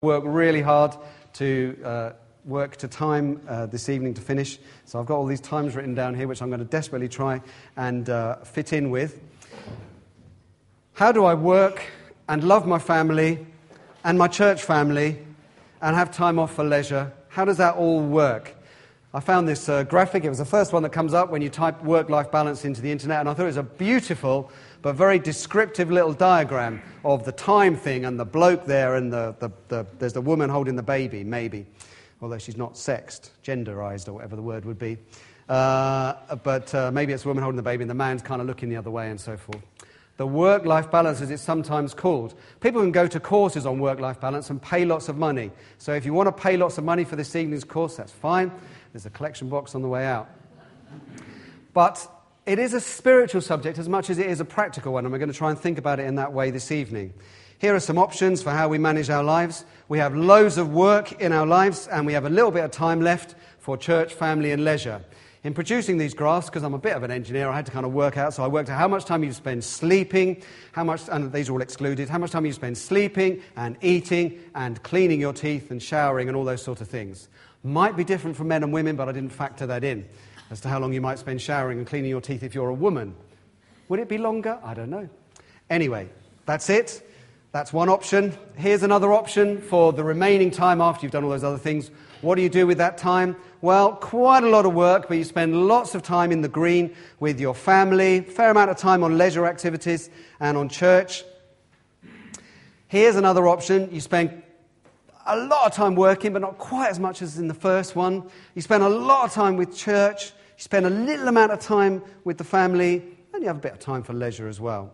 Work really hard to work to time this evening to finish. So I've got all these times written down here, which I'm going to desperately try and fit in with. How do I work and love my family and my church family and have time off for leisure? How does that all work? I found this graphic. It was the first one that comes up when you type work-life balance into the internet, and I thought it was a beautiful but very descriptive little diagram of the time thing and the bloke there and there's the woman holding the baby, maybe, although she's not sexed, genderized or whatever the word would be. But maybe it's the woman holding the baby and the man's kind of looking the other way and so forth. The work-life balance, as it's sometimes called. People can go to courses on work-life balance and pay lots of money. So if you want to pay lots of money for this evening's course, that's fine. There's a collection box on the way out. But it is a spiritual subject as much as it is a practical one, and we're going to try and think about it in that way this evening. Here are some options for how we manage our lives. We have loads of work in our lives, and we have a little bit of time left for church, family, and leisure. In producing these graphs, because I'm a bit of an engineer, I had to kind of work out, so I worked out how much time you spend sleeping, and these are all excluded, how much time you spend sleeping and eating and cleaning your teeth and showering and all those sort of things. Might be different for men and women, but I didn't factor that in as to how long you might spend showering and cleaning your teeth if you're a woman. Would it be longer? I don't know. Anyway, that's it. That's one option. Here's another option for the remaining time after you've done all those other things. What do you do with that time? Well, quite a lot of work, but you spend lots of time in the green with your family, fair amount of time on leisure activities and on church. Here's another option. You spend a lot of time working, but not quite as much as in the first one. You spend a lot of time with church. You spend a little amount of time with the family, and you have a bit of time for leisure as well.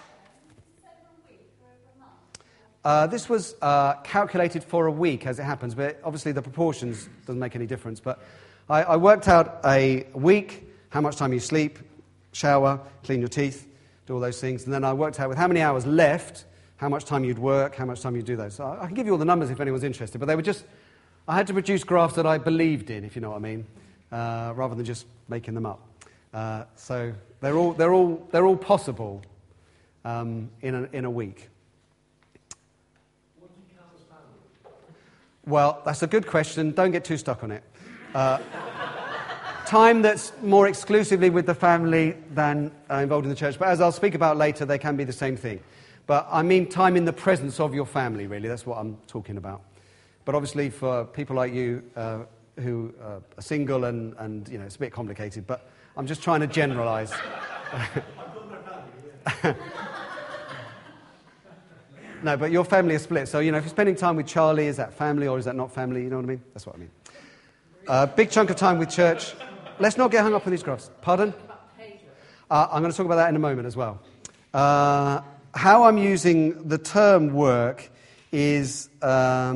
This was calculated for a week, as it happens, but obviously the proportions doesn't make any difference. But I worked out a week, how much time you sleep, shower, clean your teeth, do all those things, and then I worked out with how many hours left, how much time you'd work, how much time you'd do those. So I can give you all the numbers if anyone's interested, but they were just, I had to produce graphs that I believed in, if you know what I mean, rather than just making them up. So they're all possible in a week. Well, that's a good question. Don't get too stuck on it. Time that's more exclusively with the family than involved in the church. But as I'll speak about later, they can be the same thing. But I mean time in the presence of your family, really. That's what I'm talking about. But obviously for people like you who are single and you know, it's a bit complicated. But I'm just trying to generalise. No, but your family is split. So, you know, if you're spending time with Charlie, is that family or is that not family? You know what I mean? That's what I mean. Big chunk of time with church. Let's not get hung up on these graphs. Pardon? I'm going to talk about that in a moment as well. How I'm using the term work is... did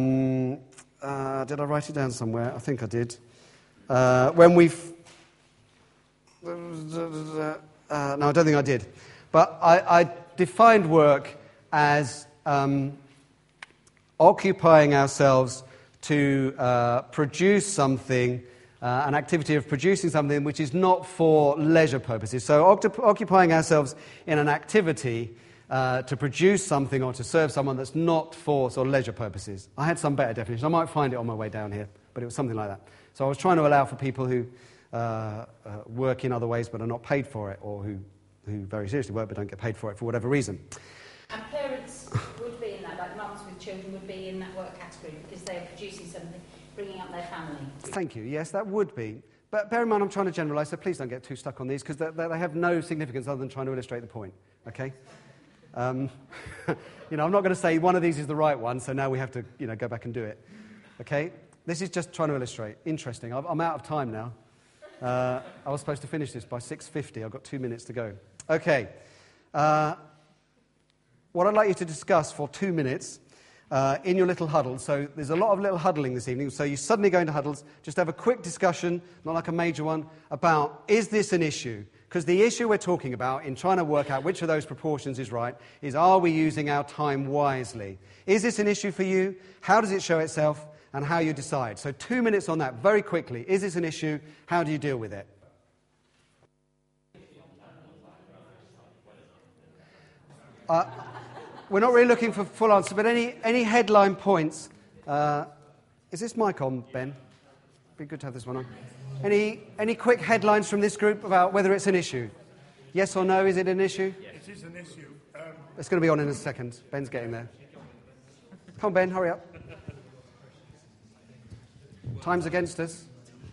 I write it down somewhere? I think I did. When we've... no, I don't think I did. But I defined work as... occupying ourselves to produce something, an activity of producing something which is not for leisure purposes. So occupying ourselves in an activity to produce something or to serve someone that's not for sort of leisure purposes. I had some better definition. I might find it on my way down here, but it was something like that. So I was trying to allow for people who work in other ways but are not paid for it, or who very seriously work but don't get paid for it for whatever reason. And parents would be in that, like mums with children would be in that work category because they're producing something, bringing up their family. Thank you. Yes, that would be. But bear in mind, I'm trying to generalise, so please don't get too stuck on these because they have no significance other than trying to illustrate the point. Okay? You know, I'm not going to say one of these is the right one, so now we have to, you know, go back and do it. Okay? This is just trying to illustrate. Interesting. I'm out of time now. I was supposed to finish this by 6:50. I've got 2 minutes to go. Okay. What I'd like you to discuss for 2 minutes in your little huddle, so there's a lot of little huddling this evening, so you suddenly go into huddles, just have a quick discussion, not like a major one, about is this an issue? Because the issue we're talking about in trying to work out which of those proportions is right is, are we using our time wisely? Is this an issue for you? How does it show itself? And how you decide. So 2 minutes on that, very quickly. Is this an issue? How do you deal with it? We're not really looking for full answer, but any headline points Is this mic on, Ben? Be good to have this one on. Any quick headlines from this group about whether it's an issue? Yes or no, is it an issue? It is an issue. It's going to be on in a second. Ben's getting there. Come on, Ben, hurry up. Time's against us.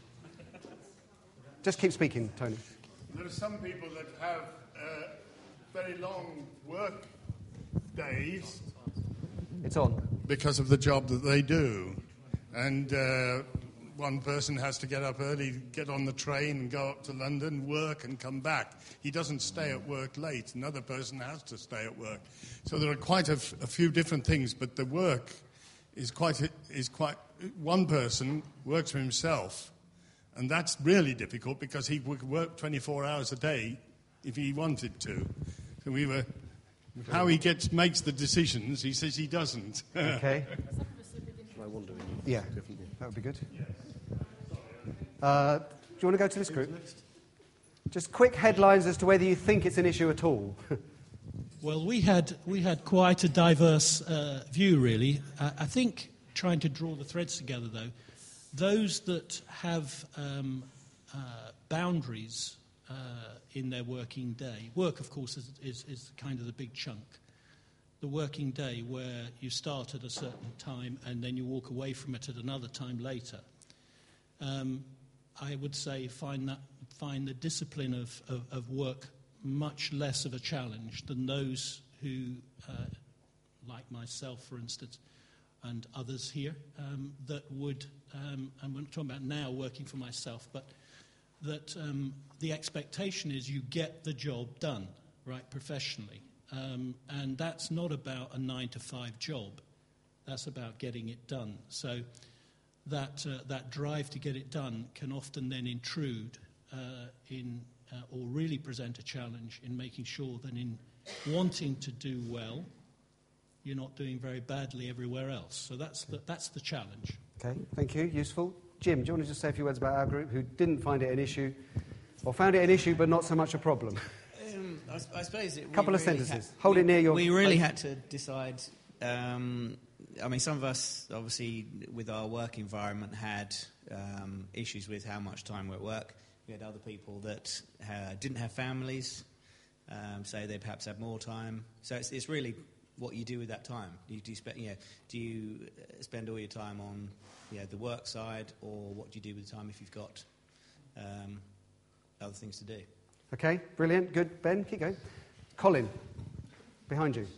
Just keep speaking, Tony. There are some people that have very long work days. It's on. Because of the job that they do. And one person has to get up early, get on the train and go up to London, work and come back. He doesn't stay at work late. Another person has to stay at work. So there are quite a few different things, but the work is quite. One person works for himself, and that's really difficult because he would work 24 hours a day if he wanted to. So how he makes the decisions, he says he doesn't. Okay. Yeah, that would be good. Do you want to go to this group? Just quick headlines as to whether you think it's an issue at all. Well, we had quite a diverse view, really. I think trying to draw the threads together, though, those that have boundaries in their working day. Work, of course, is kind of the big chunk. The working day where you start at a certain time and then you walk away from it at another time later. I would say find the discipline of work much less of a challenge than those who, like myself, for instance, and others here, that would, and we're not talking about now working for myself, but that the expectation is you get the job done, right, professionally. And that's not about a 9-to-5 job. That's about getting it done. So that drive to get it done can often then intrude or really present a challenge in making sure that in wanting to do well, you're not doing very badly everywhere else. So that's the challenge. Okay, thank you. Useful. Jim, do you want to just say a few words about our group who didn't find it an issue, or found it an issue but not so much a problem? I suppose a couple of sentences. Hold it near your... We really had to decide... I mean, some of us, obviously, with our work environment, had issues with how much time we're at work. We had other people that didn't have families, so they perhaps had more time. So it's really what you do with that time. Do you spend all your time on the work side, or what do you do with the time if you've got other things to do? Okay, brilliant, good. Ben, keep going. Colin, behind you.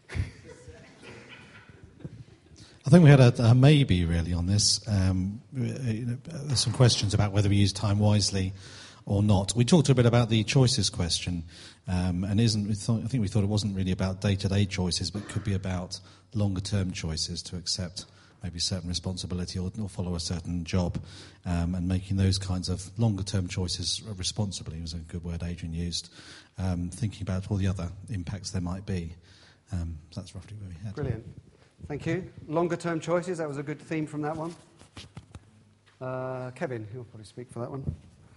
I think we had a maybe really on this. There's some questions about whether we use time wisely or not. We talked a bit about the choices question, and I think we thought it wasn't really about day-to-day choices, but could be about longer-term choices to accept maybe certain responsibility or follow a certain job, and making those kinds of longer-term choices responsibly was a good word Adrian used, thinking about all the other impacts there might be. So that's roughly where we had. Brilliant. Thank you. Longer-term choices, that was a good theme from that one. Kevin, you'll probably speak for that one.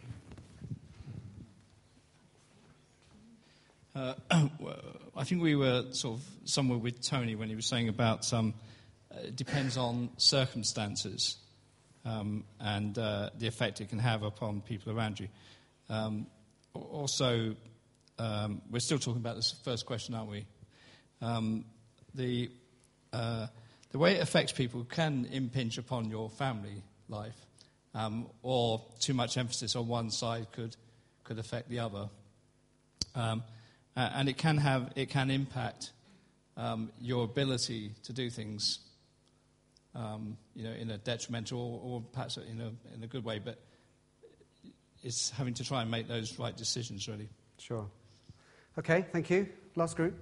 I think we were sort of somewhere with Tony when he was saying about it depends on circumstances and the effect it can have upon people around you. Also, we're still talking about this first question, aren't we? The way it affects people can impinge upon your family life, or too much emphasis on one side could affect the other, and it can impact your ability to do things, in a detrimental or perhaps in a good way. But it's having to try and make those right decisions, really. Sure. Okay, thank you. Last group.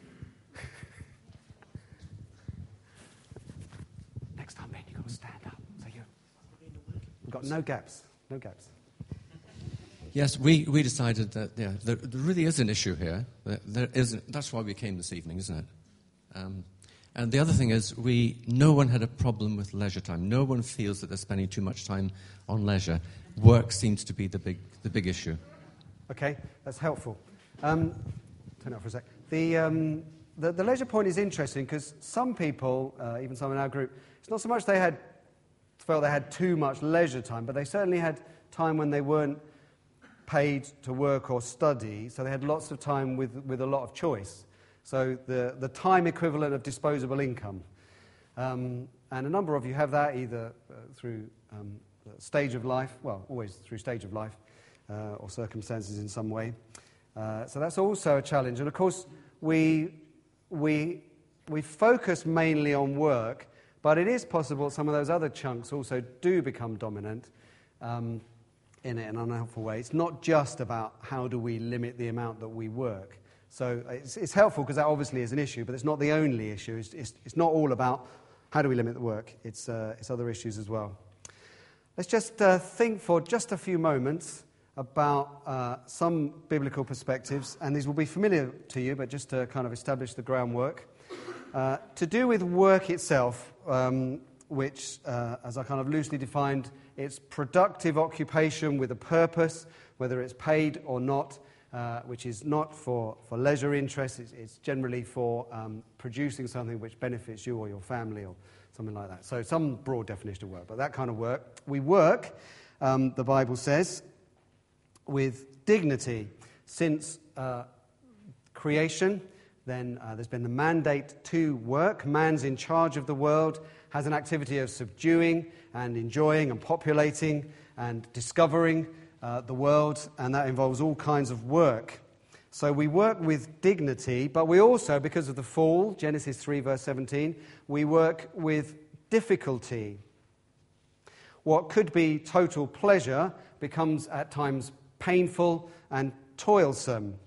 Next time, Ben, you've got to stand up. So we've got no gaps. No gaps. Yes, we decided that there really is an issue here. There isn't. That's why we came this evening, isn't it? And the other thing is, no one had a problem with leisure time. No one feels that they're spending too much time on leisure. Work seems to be the big issue. Okay, that's helpful. Turn it off for a sec. the leisure point is interesting because some people, even some in our group, it's not so much they felt they had too much leisure time, but they certainly had time when they weren't paid to work or study, so they had lots of time with a lot of choice. So the time equivalent of disposable income. And a number of you have that either through stage of life, well, always through stage of life, or circumstances in some way. So that's also a challenge. And of course, we focus mainly on work, but it is possible some of those other chunks also do become dominant in an unhelpful way. It's not just about how do we limit the amount that we work. So it's helpful because that obviously is an issue, but it's not the only issue. It's not all about how do we limit the work. It's other issues as well. Let's just think for just a few moments about some biblical perspectives, and these will be familiar to you, but just to kind of establish the groundwork. To do with work itself, which, as I kind of loosely defined, it's productive occupation with a purpose, whether it's paid or not, which is not for leisure interests. It's generally for producing something which benefits you or your family or something like that. So some broad definition of work, but that kind of work. We work, the Bible says, with dignity. Since creation, then there's been the mandate to work. Man's in charge of the world, has an activity of subduing and enjoying and populating and discovering the world, and that involves all kinds of work. So we work with dignity, but we also, because of the fall, Genesis 3 verse 17, we work with difficulty. What could be total pleasure becomes at times painful and toilsome.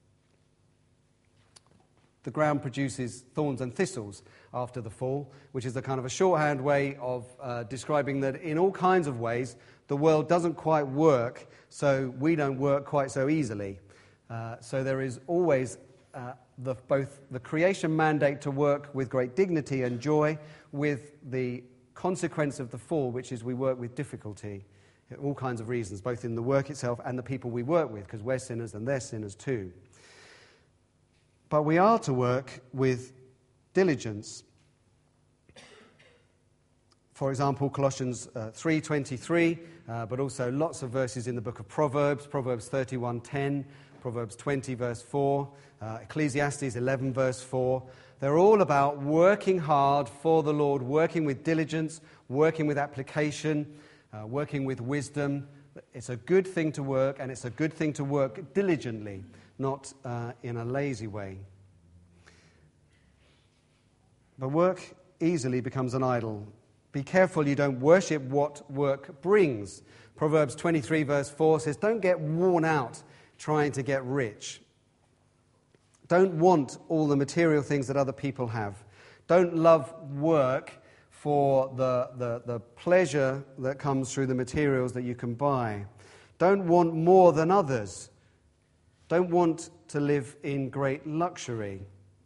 The ground produces thorns and thistles after the fall, which is a kind of a shorthand way of describing that in all kinds of ways the world doesn't quite work, so we don't work quite so easily. So there is always both the creation mandate to work with great dignity and joy, with the consequence of the fall, which is we work with difficulty. All kinds of reasons, both in the work itself and the people we work with, because we're sinners and they're sinners too. But we are to work with diligence. For example, Colossians 3:23, but also lots of verses in the book of Proverbs, Proverbs 31:10, Proverbs 20 verse 4, Ecclesiastes 11 verse 4. They're all about working hard for the Lord, working with diligence, working with application, working with wisdom. It's a good thing to work, and it's a good thing to work diligently, not in a lazy way. But work easily becomes an idol. Be careful you don't worship what work brings. Proverbs 23 verse 4 says, don't get worn out trying to get rich. Don't want all the material things that other people have. Don't love work for the pleasure that comes through the materials that you can buy. Don't want more than others. Don't want to live in great luxury.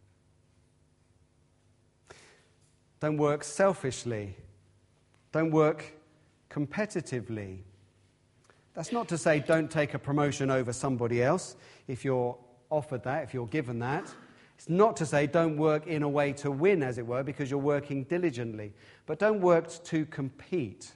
Don't work selfishly. Don't work competitively. That's not to say don't take a promotion over somebody else if you're offered that, if you're given that. It's not to say don't work in a way to win, as it were, because you're working diligently. But don't work to compete.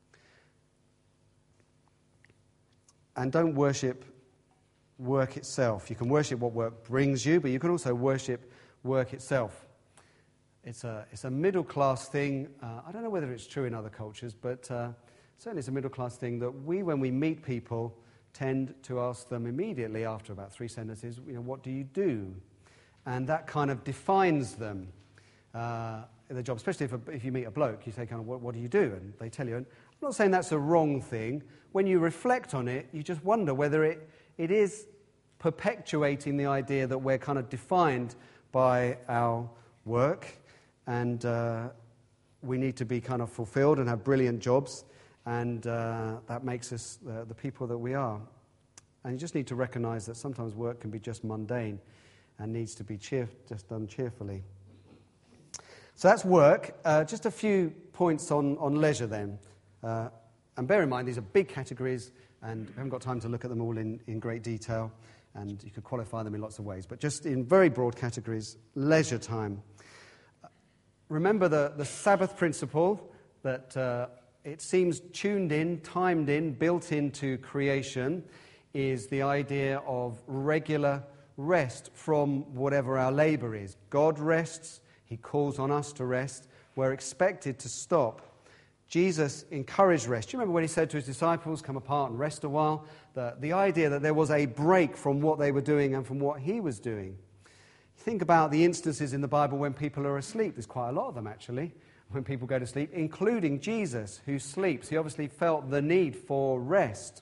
And don't worship work itself. You can worship what work brings you, but you can also worship work itself. It's a middle-class thing. I don't know whether it's true in other cultures, but certainly it's a middle-class thing that when we meet people, tend to ask them immediately after about 3 sentences, what do you do? And that kind of defines them in their job, especially if you meet a bloke. You say, kind of, what do you do? And they tell you. And I'm not saying that's a wrong thing. When you reflect on it, you just wonder whether it is perpetuating the idea that we're kind of defined by our work, and we need to be kind of fulfilled and have brilliant jobs, and that makes us the people that we are. And you just need to recognize that sometimes work can be just mundane and needs to be just done cheerfully. So that's work. Just a few points on leisure then. And bear in mind, these are big categories, and we haven't got time to look at them all in great detail. and you could qualify them in lots of ways. But just in very broad categories, leisure time. Remember the Sabbath principle that it seems tuned in, timed in, built into creation is the idea of regular rest from whatever our labour is. God rests, he calls on us to rest. We're expected to stop. Jesus encouraged rest. Do you remember when he said to his disciples, come apart and rest a while? The idea that there was a break from what they were doing and from what he was doing. Think about the instances in the Bible when people are asleep. There's quite a lot of them, actually, when people go to sleep, including Jesus, who sleeps. He obviously felt the need for rest.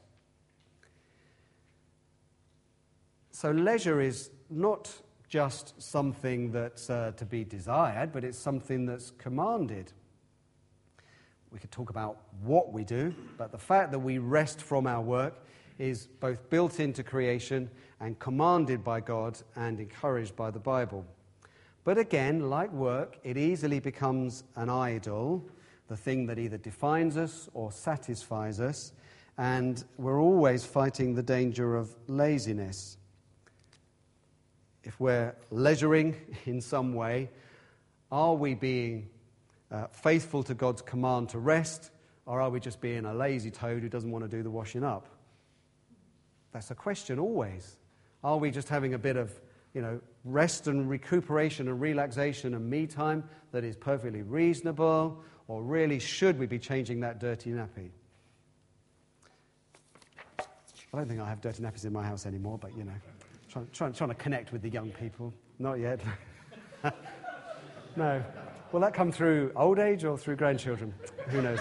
So leisure is not just something that's to be desired, but it's something that's commanded. We could talk about what we do, but the fact that we rest from our work is both built into creation and commanded by God and encouraged by the Bible. But again, like work, it easily becomes an idol, the thing that either defines us or satisfies us, and we're always fighting the danger of laziness. If we're leisuring in some way, are we being faithful to God's command to rest, or are we just being a lazy toad who doesn't want to do the washing up? That's a question always. Are we just having a bit of, rest and recuperation and relaxation and me time that is perfectly reasonable, or really should we be changing that dirty nappy? I don't think I have dirty nappies in my house anymore, but trying to connect with the young people. Not yet. No. Will that come through old age or through grandchildren? Who knows?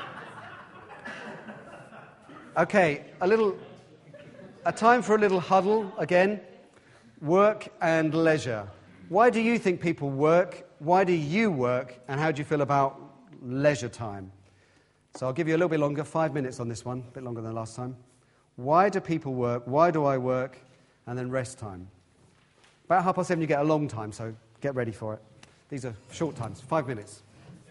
Okay, a time for a little huddle again. Work and leisure. Why do you think people work? Why do you work? And how do you feel about leisure time? So I'll give you a little bit longer, 5 minutes on this one, a bit longer than last time. Why do people work? Why do I work? And then rest time. About 7:30 you get a long time, so get ready for it. These are short times, 5 minutes.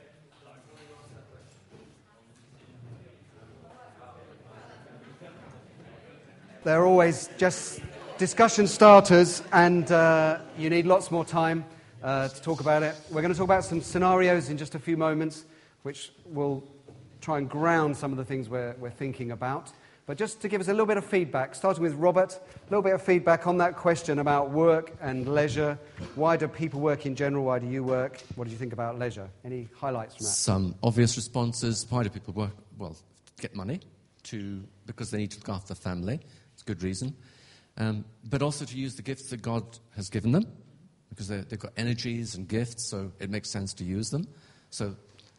They're always just discussion starters, and you need lots more time to talk about it. We're going to talk about some scenarios in just a few moments, which will try and ground some of the things we're thinking about. But just to give us a little bit of feedback, starting with Robert, a little bit of feedback on that question about work and leisure. Why do people work in general? Why do you work? What did you think about leisure? Any highlights from that? Some obvious responses. Why do people work? Well, get money, because they need to look after the family. It's a good reason. But also to use the gifts that God has given them, because they've got energies and gifts, so it makes sense to use them. So,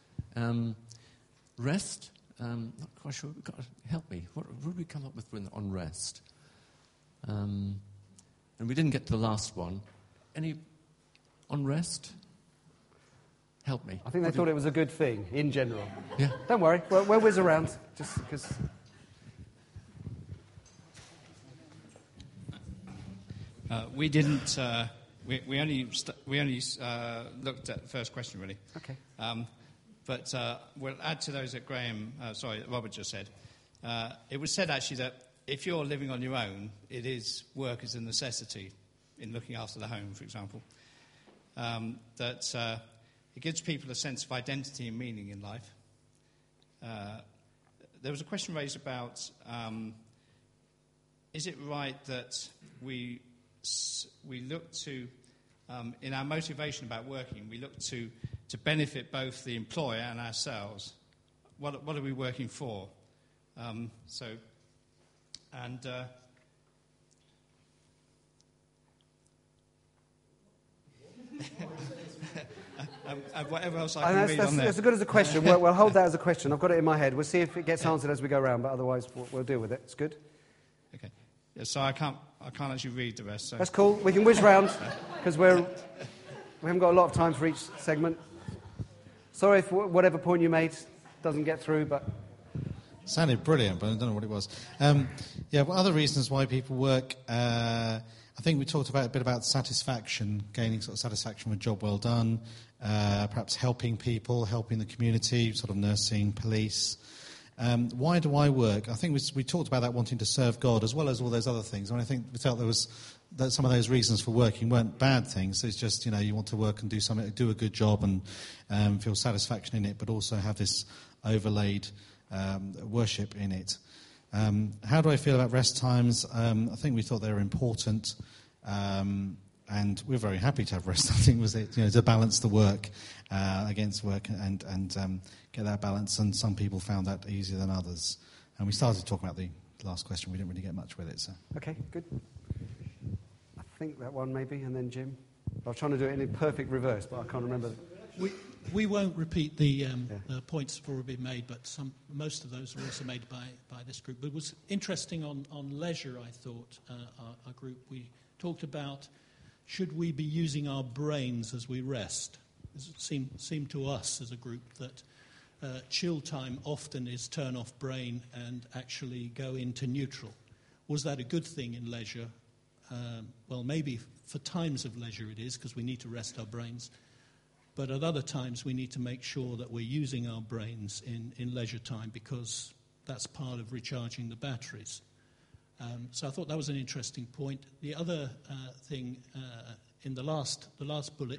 rest. Not quite sure. Help me. What did we come up with on rest? And we didn't get to the last one. Any on rest? Help me. I think they thought it was a good thing in general. Yeah. Don't worry. We'll whiz around just because. We didn't. We only looked at the first question really. Okay. But we'll add to those that Robert just said. It was said actually that if you're living on your own, work is a necessity in looking after the home, for example. That it gives people a sense of identity and meaning in life. There was a question raised about is it right that we look to, in our motivation about working, we look to benefit both the employer and ourselves. What are we working for? Whatever else I can read on there. That's as good as a question. We'll hold that as a question. I've got it in my head. We'll see if it gets answered as we go around, but otherwise we'll deal with it. It's good. Okay. Yeah, so I can't actually read the rest. So. That's cool. We can whiz round because we haven't got a lot of time for each segment. Sorry if whatever point you made doesn't get through, but... Sounded brilliant, but I don't know what it was. Other reasons why people work. I think we talked a bit about satisfaction, gaining sort of satisfaction with a job well done, perhaps helping people, helping the community, sort of nursing, police. Why do I work? I think we talked about that wanting to serve God as well as all those other things. And I think we felt that some of those reasons for working weren't bad things. It's just, you want to work and do something, do a good job and feel satisfaction in it, but also have this overlaid worship in it. How do I feel about rest times? I think we thought they were important, and we're very happy to have rest. I think was it, to balance the work against work and get that balance. And some people found that easier than others. And we started talking about the last question. We didn't really get much with it. So Okay, good. I think that one maybe, and then Jim. I was trying to do it in perfect reverse, but I can't remember. We won't repeat the points that have already been made, but most of those were also made by this group. But it was interesting on leisure, I thought, our group. We talked about, should we be using our brains as we rest? It seemed to us as a group that chill time often is turn off brain and actually go into neutral. Was that a good thing in leisure? Well, maybe for times of leisure it is, because we need to rest our brains. But at other times we need to make sure that we're using our brains in leisure time, because that's part of recharging the batteries. So I thought that was an interesting point. The other thing in the last bullet,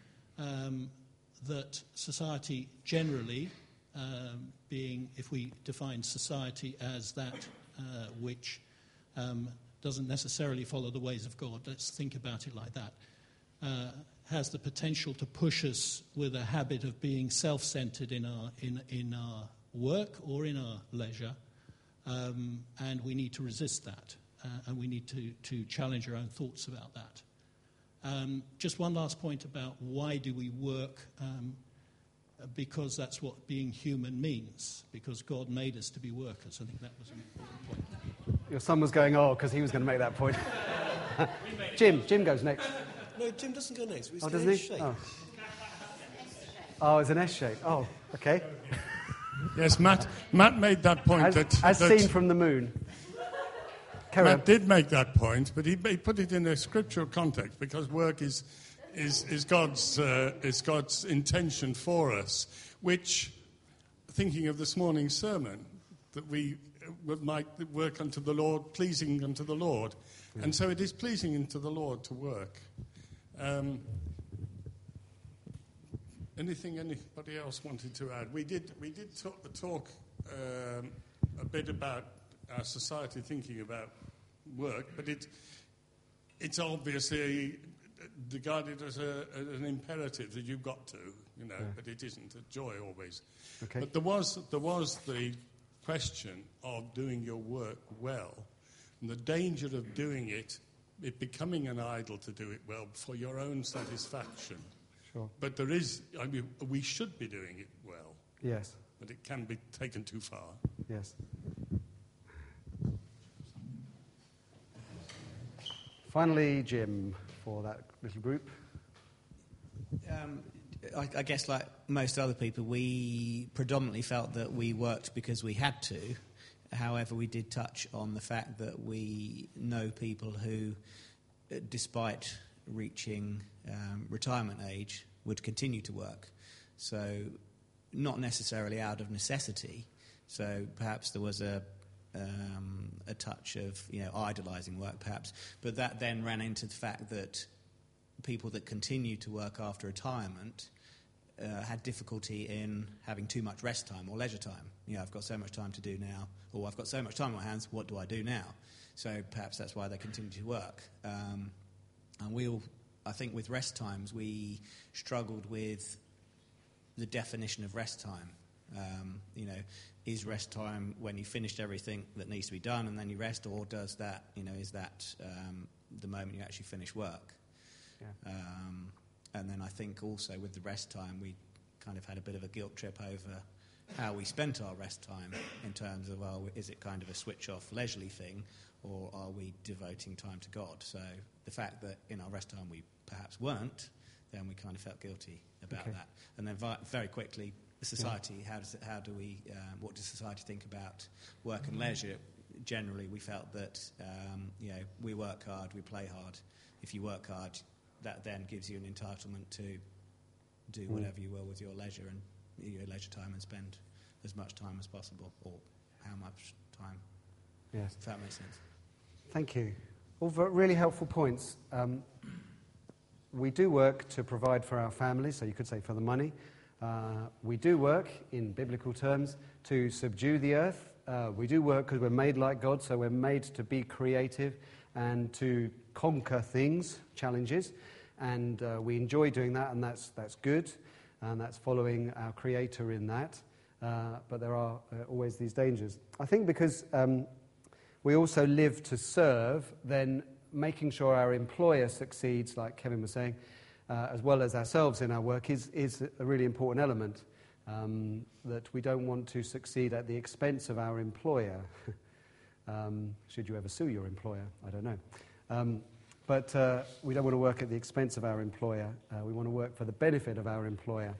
that society generally, being, if we define society as that which doesn't necessarily follow the ways of God, let's think about it like that, has the potential to push us with a habit of being self-centered in our work or in our leisure, and we need to resist that, and we need to challenge our own thoughts about that. Just one last point about why do we work, because that's what being human means, because God made us to be workers. I think that was an important point. Your son was going, because he was going to make that point. Jim goes next. No, Jim doesn't go next. Oh, doesn't he? Shape. Oh, it's an S shape. Oh, okay. Yes, Matt made that point. As seen from the moon. Matt did make that point, but he put it in a scriptural context, because work is God's intention for us, which, thinking of this morning's sermon, that we might work unto the Lord, pleasing unto the Lord. Yeah. And so it is pleasing unto the Lord to work. Anything anybody else wanted to add? We did talk a bit about our society thinking about work, but it's obviously regarded as an imperative that you've got to, but it isn't a joy always. Okay. But there was the question of doing your work well, and the danger of doing it becoming an idol to do it well for your own satisfaction. Sure. But we should be doing it well. Yes. But it can be taken too far. Yes. Finally, Jim, for that little group. I guess, like most other people, we predominantly felt that we worked because we had to. However, we did touch on the fact that we know people who, despite reaching retirement age, would continue to work. So not necessarily out of necessity. So perhaps there was a touch of idolising work, perhaps. But that then ran into the fact that people that continue to work after retirement had difficulty in having too much rest time or leisure time. I've got so much time to do now, or I've got so much time on my hands, what do I do now? So perhaps that's why they continue to work. And I think with rest times, we struggled with the definition of rest time. Is rest time when you finished everything that needs to be done and then you rest, or does that, is that the moment you actually finish work? Yeah. And then I think also with the rest time, we kind of had a bit of a guilt trip over how we spent our rest time in terms of, is it kind of a switch-off leisurely thing, or are we devoting time to God? So the fact that in our rest time we perhaps weren't, then we kind of felt guilty about that. And then very quickly, society, what does society think about work and leisure? Generally, we felt that, we work hard, we play hard. If you work hard, that then gives you an entitlement to do whatever you will with your leisure and your leisure time and spend as as much time as possible, or how much time. Yes. If that makes sense. Thank you. All really helpful points. We do work to provide for our families, so you could say for the money. We do work, in biblical terms, to subdue the earth. We do work because we're made like God, so we're made to be creative and to conquer things, challenges. And we enjoy doing that, and that's good. And that's following our Creator in that. But there are always these dangers. I think because we also live to serve, then making sure our employer succeeds, like Kevin was saying, as well as ourselves in our work, is a really important element. That we don't want to succeed at the expense of our employer. Should you ever sue your employer? I don't know. But we don't want to work at the expense of our employer. We want to work for the benefit of our employer.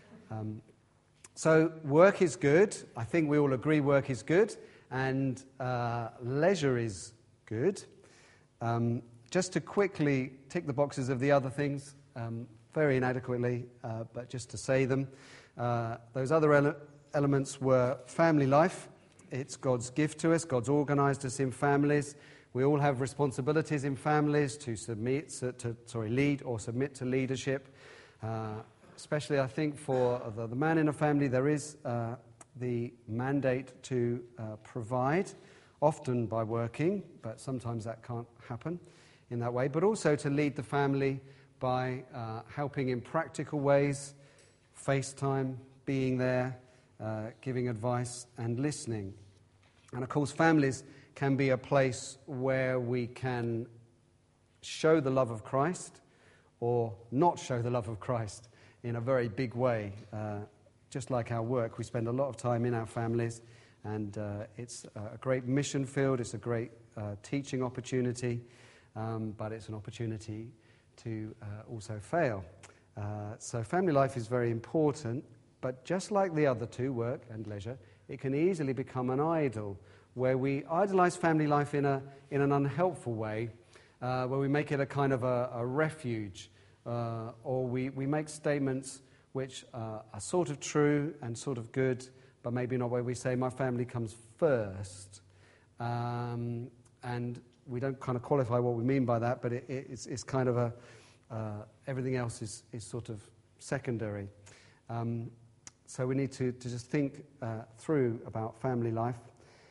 So work is good. I think we all agree work is good. And leisure is good. Just to quickly tick the boxes of the other things, very inadequately, but just to say them. Those other elements were family life. It's God's gift to us. God's organised us in families. We all have responsibilities in families to lead or submit to leadership. Especially, I think, for the man in a family, there is the mandate to provide, often by working, but sometimes that can't happen in that way, but also to lead the family by helping in practical ways, FaceTime, being there, giving advice and listening. And of course, families can be a place where we can show the love of Christ or not show the love of Christ in a very big way. Just like our work, we spend a lot of time in our families, and it's a great mission field, it's a great teaching opportunity, but it's an opportunity to also fail. So family life is very important, but just like the other two, work and leisure, it can easily become an idol, where we idolize family life in an unhelpful way, where we make it a kind of a refuge, or we make statements which are sort of true and sort of good, but maybe not, where we say, my family comes first. And we don't kind of qualify what we mean by that, but it's kind of everything else is sort of secondary. So we need to just think through about family life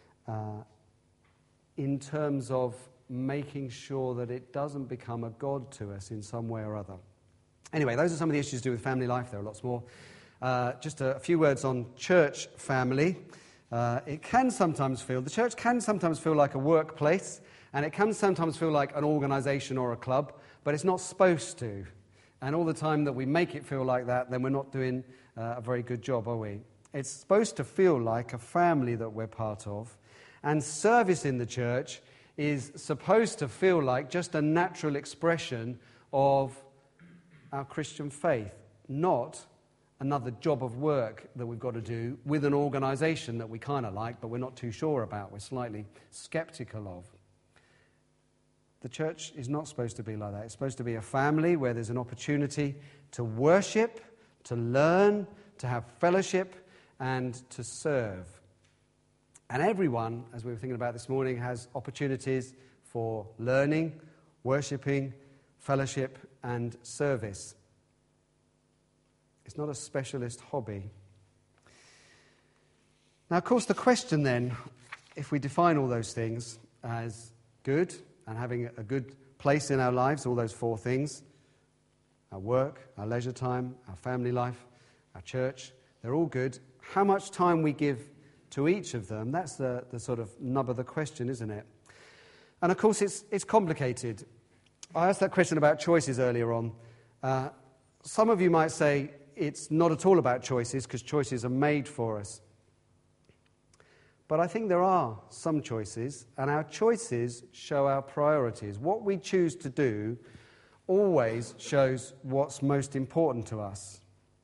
in terms of making sure that it doesn't become a god to us in some way or other. Anyway, those are some of the issues to do with family life. There are lots more. Just a few words on church family. The church can sometimes feel like a workplace, and it can sometimes feel like an organisation or a club, but it's not supposed to. And all the time that we make it feel like that, then we're not doing a very good job, are we? It's supposed to feel like a family that we're part of, and service in the church is supposed to feel like just a natural expression of our Christian faith, not another job of work that we've got to do with an organisation that we kind of like, but we're not too sure about, we're slightly sceptical of. The church is not supposed to be like that. It's supposed to be a family where there's an opportunity to worship, to learn, to have fellowship, and to serve. And everyone, as we were thinking about this morning, has opportunities for learning, worshipping, fellowship, and service. It's not a specialist hobby. Now, of course, the question then, if we define all those things as good and having a good place in our lives, all those four things, our work, our leisure time, our family life, our church, they're all good. How much time we give to each of them, that's the sort of nub of the question, isn't it? And of course, it's complicated. I asked that question about choices earlier on. Some of you might say it's not at all about choices, because choices are made for us. But I think there are some choices, and our choices show our priorities. What we choose to do always shows what's most important to us.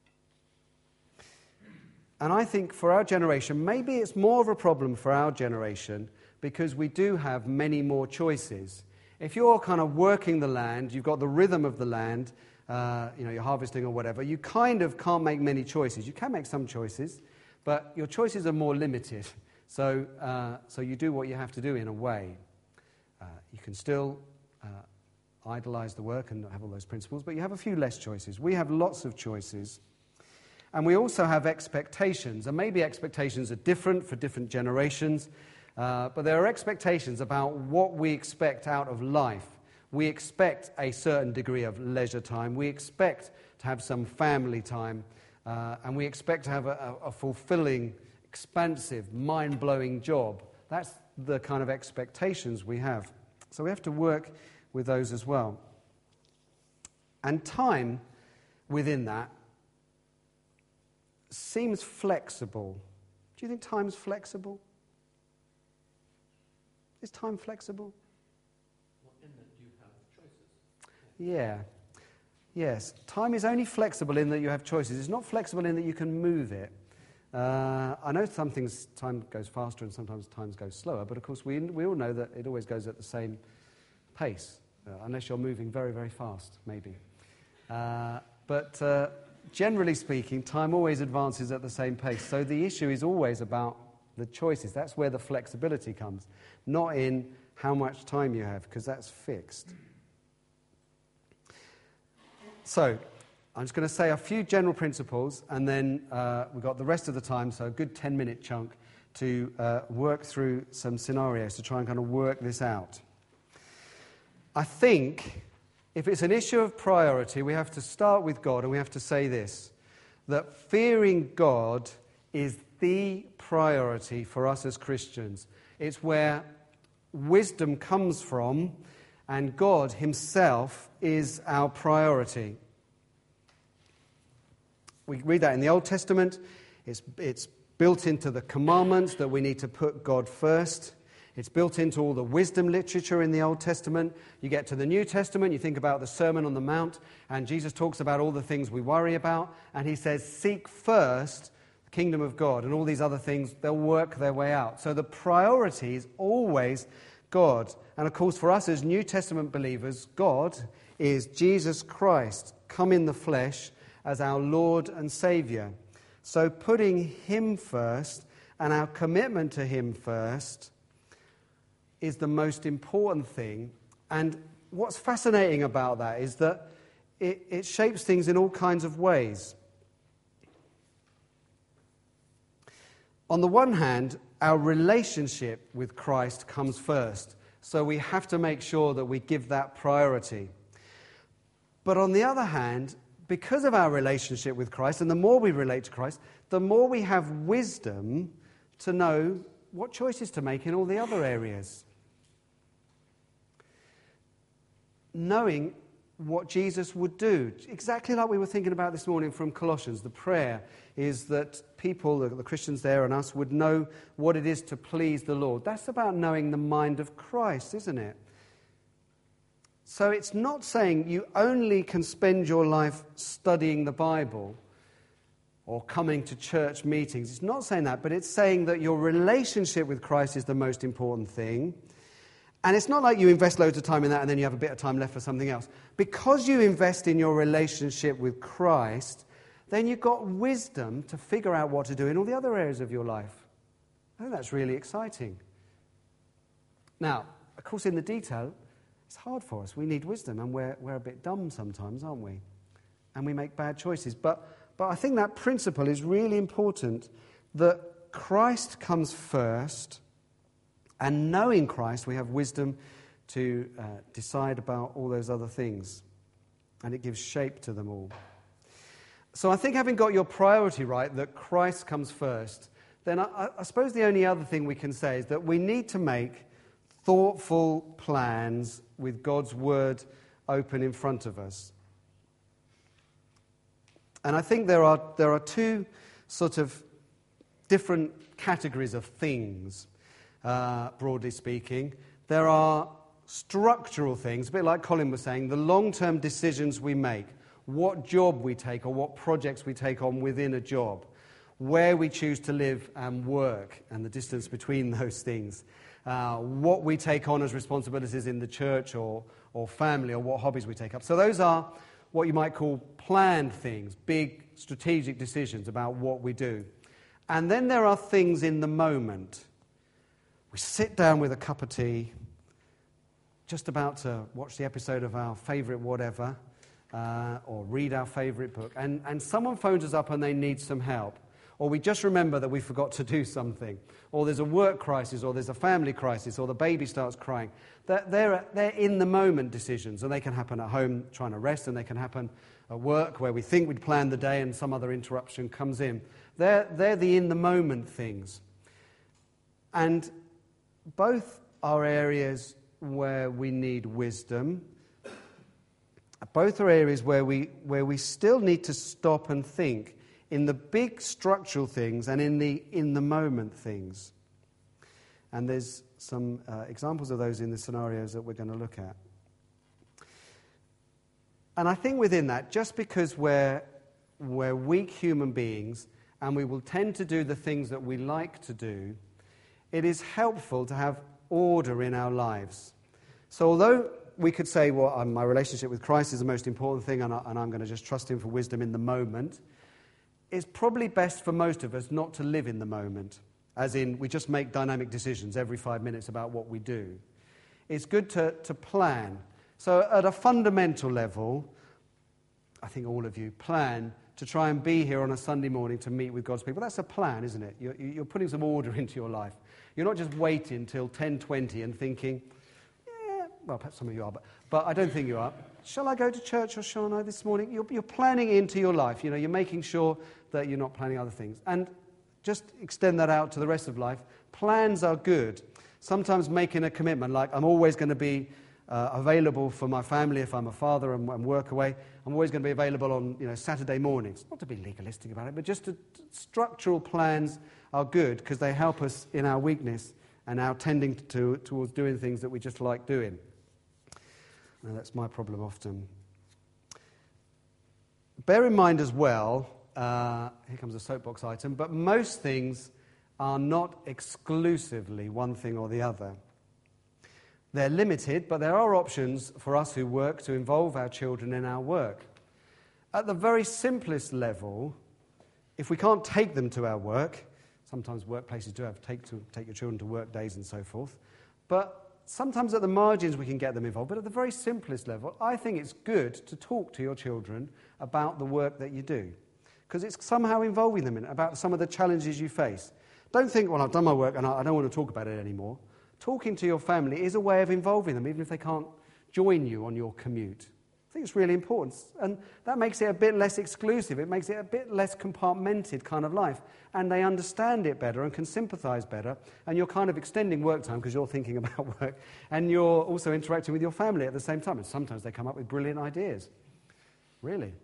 And I think for our generation, maybe it's more of a problem for our generation because we do have many more choices. If you're kind of working the land, you've got the rhythm of the land, you're harvesting or whatever, you kind of can't make many choices. You can make some choices, but your choices are more limited. So you do what you have to do in a way. You can still idolize the work and have all those principles, but you have a few less choices. We have lots of choices. And we also have expectations, and maybe expectations are different for different generations, but there are expectations about what we expect out of life. We expect a certain degree of leisure time. We expect to have some family time, and we expect to have a fulfilling, expansive, mind-blowing job. That's the kind of expectations we have. So we have to work with those as well. And time within that seems flexible. Do you think time's flexible? Is time flexible? Well, in that you have choices. Yeah. Yes. Time is only flexible in that you have choices. It's not flexible in that you can move it. I know some things time goes faster and sometimes time goes slower, but of course we all know that it always goes at the same pace, unless you're moving very, very fast, maybe. But generally speaking, time always advances at the same pace. So the issue is always about the choices. That's where the flexibility comes, not in how much time you have, because that's fixed. So I'm just going to say a few general principles, and then we've got the rest of the time, so a good 10-minute chunk, to work through some scenarios to try and kind of work this out. I think if it's an issue of priority, we have to start with God, and we have to say this, that fearing God is the priority for us as Christians. It's where wisdom comes from, and God himself is our priority. We read that in the Old Testament. It's built into the commandments that we need to put God first. It's built into all the wisdom literature in the Old Testament. You get to the New Testament, you think about the Sermon on the Mount, and Jesus talks about all the things we worry about, and he says, seek first the kingdom of God, and all these other things, they'll work their way out. So the priority is always God. And of course, for us as New Testament believers, God is Jesus Christ, come in the flesh as our Lord and Saviour. So putting him first and our commitment to him first is the most important thing. And what's fascinating about that is that it shapes things in all kinds of ways. On the one hand, our relationship with Christ comes first. So we have to make sure that we give that priority. But on the other hand, because of our relationship with Christ, and the more we relate to Christ, the more we have wisdom to know what choices to make in all the other areas. Knowing what Jesus would do. Exactly like we were thinking about this morning from Colossians. The prayer is that people, the Christians there and us, would know what it is to please the Lord. That's about knowing the mind of Christ, isn't it? So it's not saying you only can spend your life studying the Bible or coming to church meetings. It's not saying that, but it's saying that your relationship with Christ is the most important thing. And it's not like you invest loads of time in that and then you have a bit of time left for something else. Because you invest in your relationship with Christ, then you've got wisdom to figure out what to do in all the other areas of your life. I think that's really exciting. Now, of course, in the detail, it's hard for us. We need wisdom, and we're a bit dumb sometimes, aren't we? And we make bad choices. But I think that principle is really important, that Christ comes first, and knowing Christ, we have wisdom to decide about all those other things. And it gives shape to them all. So I think having got your priority right, that Christ comes first, then I suppose the only other thing we can say is that we need to make thoughtful plans with God's word open in front of us. And I think there are two sort of different categories of things. Broadly speaking, there are structural things, a bit like Colin was saying, the long-term decisions we make, what job we take or what projects we take on within a job, where we choose to live and work and the distance between those things, what we take on as responsibilities in the church or family, or what hobbies we take up. So those are what you might call planned things, big strategic decisions about what we do. And then there are things in the moment. We sit down with a cup of tea, just about to watch the episode of our favourite whatever, or read our favourite book, and someone phones us up and they need some help. Or we just remember that we forgot to do something. Or there's a work crisis, or there's a family crisis, or the baby starts crying. They're in-the-moment decisions, and they can happen at home trying to rest, and they can happen at work where we think we'd planned the day and some other interruption comes in. They're the in-the-moment things. And both are areas where we need wisdom. Both are areas where we still need to stop and think in the big structural things and in the moment things. And there's some examples of those in the scenarios that we're going to look at. And I think within that, just because we're weak human beings and we will tend to do the things that we like to do, it is helpful to have order in our lives. So although we could say, well, my relationship with Christ is the most important thing and I'm going to just trust him for wisdom in the moment, it's probably best for most of us not to live in the moment, as in we just make dynamic decisions every 5 minutes about what we do. It's good to plan. So at a fundamental level, I think all of you plan to try and be here on a Sunday morning to meet with God's people. That's a plan, isn't it? You're putting some order into your life. You're not just waiting till 10:20 and thinking, well, perhaps some of you are, but I don't think you are. Shall I go to church or shall I this morning? You're planning into your life. You're making sure that you're not planning other things. And just extend that out to the rest of life. Plans are good. Sometimes making a commitment, like I'm always going to be available for my family if I'm a father and work away. I'm always going to be available on Saturday mornings. Not to be legalistic about it, but just structural plans are good because they help us in our weakness and our tending towards doing things that we just like doing. Now, that's my problem often. Bear in mind as well, here comes a soapbox item, but most things are not exclusively one thing or the other. They're limited, but there are options for us who work to involve our children in our work. At the very simplest level, if we can't take them to our work, sometimes workplaces do have take your children to work days and so forth, but sometimes at the margins we can get them involved. But at the very simplest level, I think it's good to talk to your children about the work that you do, because it's somehow involving them in it, about some of the challenges you face. Don't think, well, I've done my work and I don't want to talk about it anymore. Talking to your family is a way of involving them, even if they can't join you on your commute. I think it's really important. And that makes it a bit less exclusive. It makes it a bit less compartmented kind of life. And they understand it better and can sympathise better. And you're kind of extending work time because you're thinking about work. And you're also interacting with your family at the same time. And sometimes they come up with brilliant ideas. Really.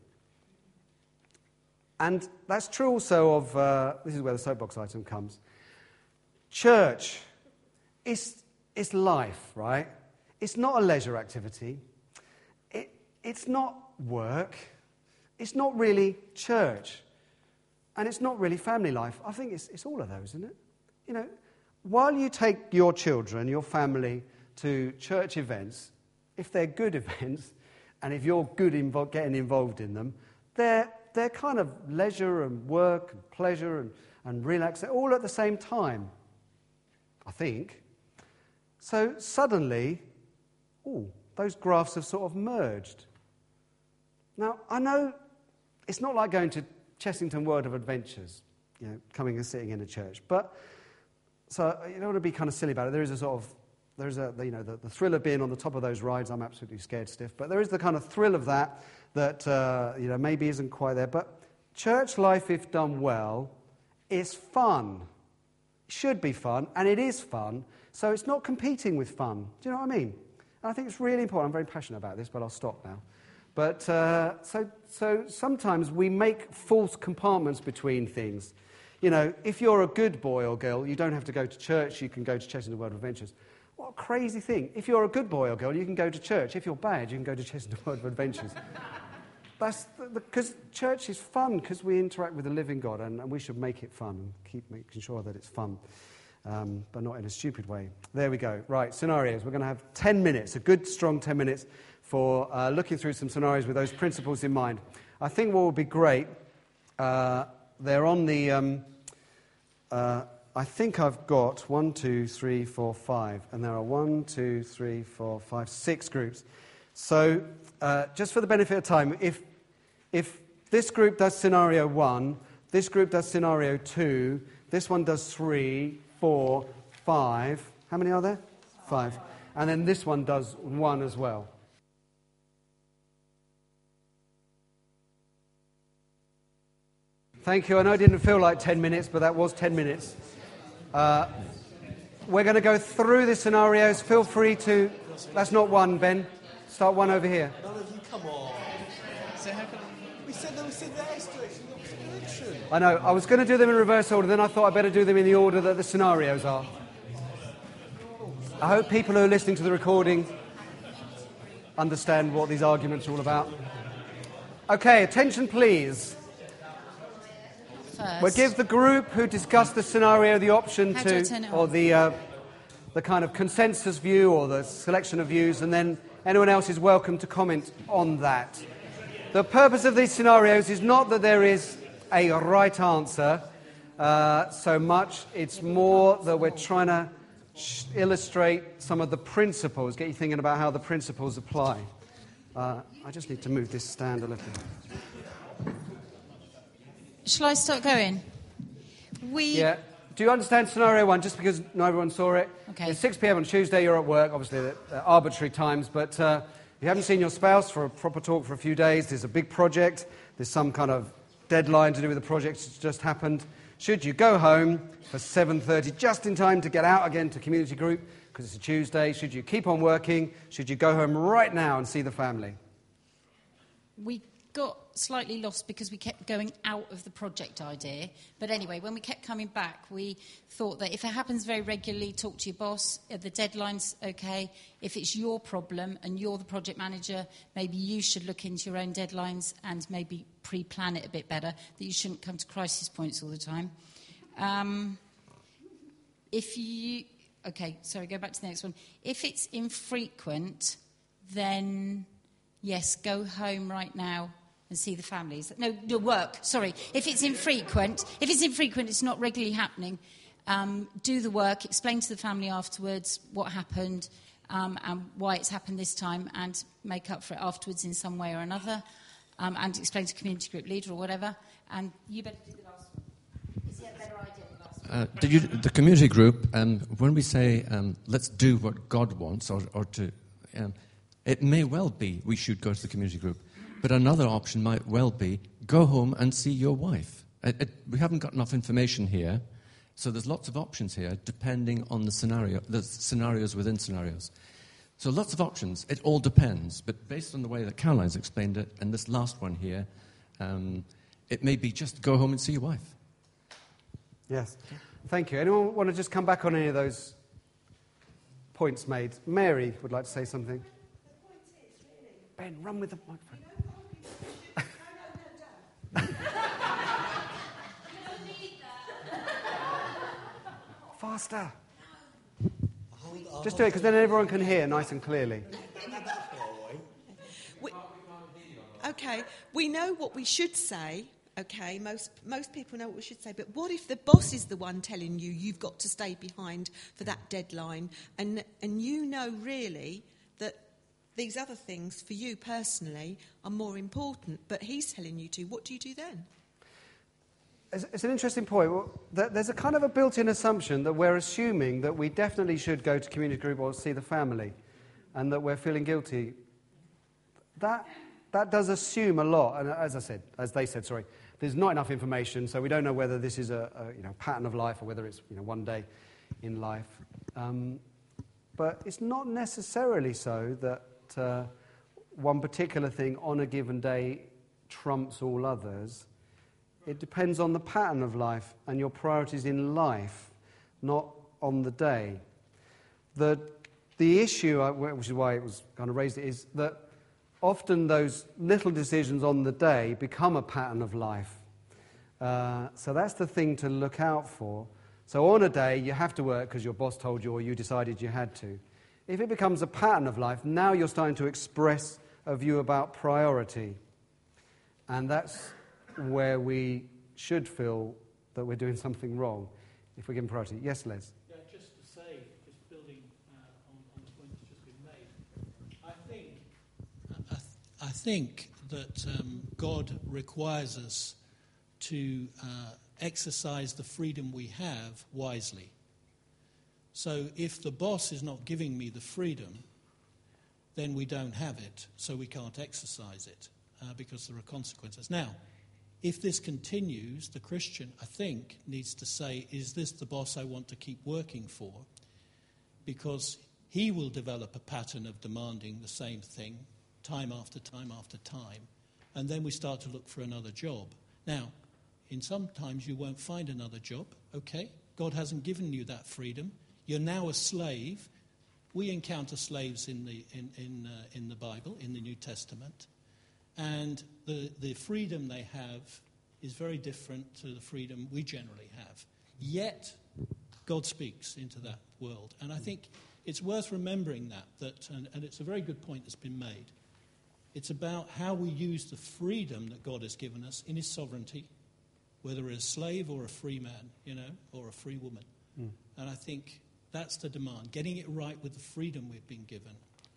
And that's true also of, this is where the soapbox item comes. Church. It's life, right? It's not a leisure activity. It's not work. It's not really church. And it's not really family life. I think it's all of those, isn't it? While you take your children, your family, to church events, if they're good events, and if you're good getting involved in them, they're kind of leisure and work and pleasure and relax, they're all at the same time, I think. So suddenly, those graphs have sort of merged. Now, I know it's not like going to Chessington World of Adventures, coming and sitting in a church. But, so you don't want to be kind of silly about it. There is the thrill of being on the top of those rides. I'm absolutely scared stiff. But there is the kind of thrill of that maybe isn't quite there. But church life, if done well, is fun. It should be fun, and it is fun. So it's not competing with fun. Do you know what I mean? And I think it's really important. I'm very passionate about this, but I'll stop now. But so sometimes we make false compartments between things. If you're a good boy or girl, you don't have to go to church. You can go to Chessington World of Adventures. What a crazy thing. If you're a good boy or girl, you can go to church. If you're bad, you can go to Chessington World of Adventures. That's because church is fun, because we interact with the living God, and we should make it fun and keep making sure that it's fun. But not in a stupid way. There we go. Right, scenarios. We're going to have 10 minutes, a good, strong 10 minutes for looking through some scenarios with those principles in mind. I think what would be great, they're on the I think I've got 1, 2, 3, 4, 5, and there are 1, 2, 3, 4, 5, 6 groups. So just for the benefit of time, if this group does scenario 1, this group does scenario 2, this one does 3, 4, 5. How many are there? 5. And then this one does 1 as well. Thank you. I know it didn't feel like 10 minutes, but that was 10 minutes. We're going to go through the scenarios. Feel free to... That's not 1, Ben. Start 1 over here. None of you, come on. So how can We said there was there situation, not direction. I know. I was going to do them in reverse order, then I thought I'd better do them in the order that the scenarios are. I hope people who are listening to the recording understand what these arguments are all about. Okay, attention please. First. We'll give the group who discussed the scenario the option How do I to, turn it or on? the kind of consensus view or the selection of views, and then anyone else is welcome to comment on that. The purpose of these scenarios is not that there is a right answer so much, it's more that we're trying to illustrate some of the principles, get you thinking about how the principles apply. I just need to move this stand a little. Shall I start going? Yeah. Do you understand scenario 1, just because not everyone saw it? Okay. It's 6 p.m. on Tuesday, you're at work, obviously they're arbitrary times, but you haven't seen your spouse for a proper talk for a few days, there's a big project, there's some kind of deadline to do with the project that's just happened. Should you go home for 7:30, just in time to get out again to community group, because it's a Tuesday? Should you keep on working? Should you go home right now and see the family? We got slightly lost because we kept going out of the project idea. But anyway, when we kept coming back, we thought that if it happens very regularly, talk to your boss. The deadline's okay. If it's your problem and you're the project manager, maybe you should look into your own deadlines and maybe pre-plan it a bit better, that you shouldn't come to crisis points all the time. Go back to the next one. If it's infrequent, then yes, go home right now and see the families. No, your work, sorry. If it's infrequent, it's not regularly happening, do the work, explain to the family afterwards what happened and why it's happened this time, and make up for it afterwards in some way or another, and explain to community group leader or whatever. And you better do the last one. Is he a better idea than the last one? The community group, when we say let's do what God wants, or to, it may well be we should go to the community group, but another option might well be go home and see your wife. We haven't got enough information here, so there's lots of options here depending on the scenario, the scenarios within scenarios. So lots of options. It all depends, but based on the way that Caroline's explained it, and this last one here, it may be just go home and see your wife. Yes. Thank you. Anyone want to just come back on any of those points made? Mary would like to say something. Ben, run with the microphone. Faster. Just do it, because then everyone can hear nice and clearly. Okay, we know what we should say. Okay, most people know what we should say. But what if the boss is the one telling you you've got to stay behind for that deadline, and you know really that these other things for you personally are more important, but he's telling you to? What do you do then? It's an interesting point. There's a kind of a built-in assumption that we're assuming that we definitely should go to community group or see the family, and that we're feeling guilty. That does assume a lot, and as they said, there's not enough information, so we don't know whether this is a pattern of life or whether it's one day in life. But it's not necessarily so that one particular thing on a given day trumps all others. It depends on the pattern of life and your priorities in life, not on the day. The issue, which is why it was kind of raised, is that often those little decisions on the day become a pattern of life. So that's the thing to look out for. So on a day, you have to work because your boss told you or you decided you had to. If it becomes a pattern of life, now you're starting to express a view about priority. And that's where we should feel that we're doing something wrong. if we give them priority. Yes, Les? Yeah, just to say, just building on the point that's just been made, I think that God requires us to exercise the freedom we have wisely. So if the boss is not giving me the freedom, then we don't have it, so we can't exercise it because there are consequences. Now, if this continues, the Christian, I think, needs to say, is this the boss I want to keep working for? Because he will develop a pattern of demanding the same thing time after time after time, and then we start to look for another job. Now, in sometimes you won't find another job, okay? God hasn't given you that freedom. You're now a slave. We encounter slaves in the Bible, in the New Testament, and the freedom they have is very different to the freedom we generally have. Yet, God speaks into that world, and I think it's worth remembering that and it's a very good point that's been made. It's about how we use the freedom that God has given us in His sovereignty, whether we're a slave or a free man, or a free woman. And I think that's the demand, getting it right with the freedom we've been given.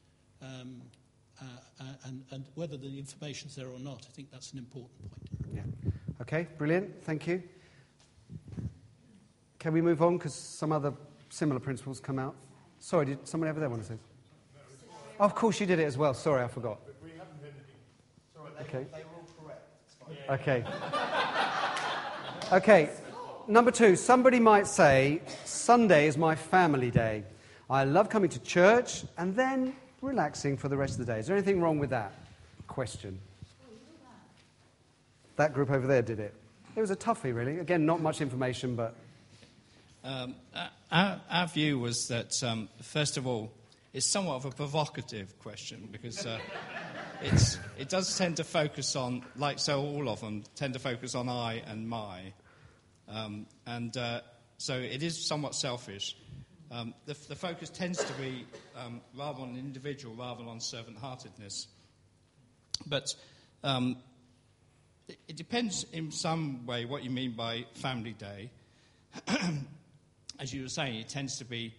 And whether the information's there or not, I think that's an important point. Yeah. Okay, brilliant. Thank you. Can we move on? Because some other similar principles come out. Sorry, did somebody over there want to say? Oh, of course you did it as well. Sorry, I forgot. Okay. They were all correct. Okay. Okay. Number 2, somebody might say, Sunday is my family day. I love coming to church and then relaxing for the rest of the day. Is there anything wrong with that question? That group over there did it. It was a toughie, really. Again, not much information, but... Our view was that, first of all, it's somewhat of a provocative question because it does tend to focus on, like so all of them, tend to focus on I and my. So it is somewhat selfish. The focus tends to be rather on an individual rather than on servant-heartedness. But it depends in some way what you mean by family day. As you were saying, it tends to be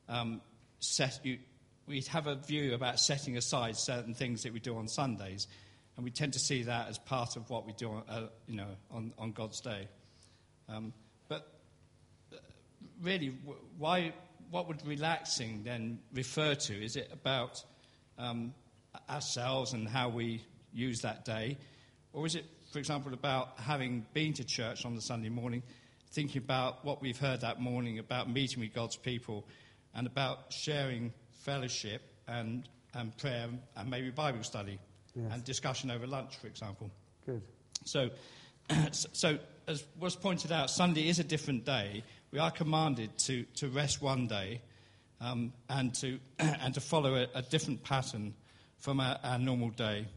we have a view about setting aside certain things that we do on Sundays, and we tend to see that as part of what we do on God's day. But really, what would relaxing then refer to? Is it about ourselves and how we use that day? Or is it, for example, about having been to church on the Sunday morning, thinking about what we've heard that morning, about meeting with God's people, and about sharing fellowship and prayer and maybe Bible study and discussion over lunch, for example? Good. So as was pointed out, Sunday is a different day. We are commanded to rest one day and to follow a different pattern from our normal day.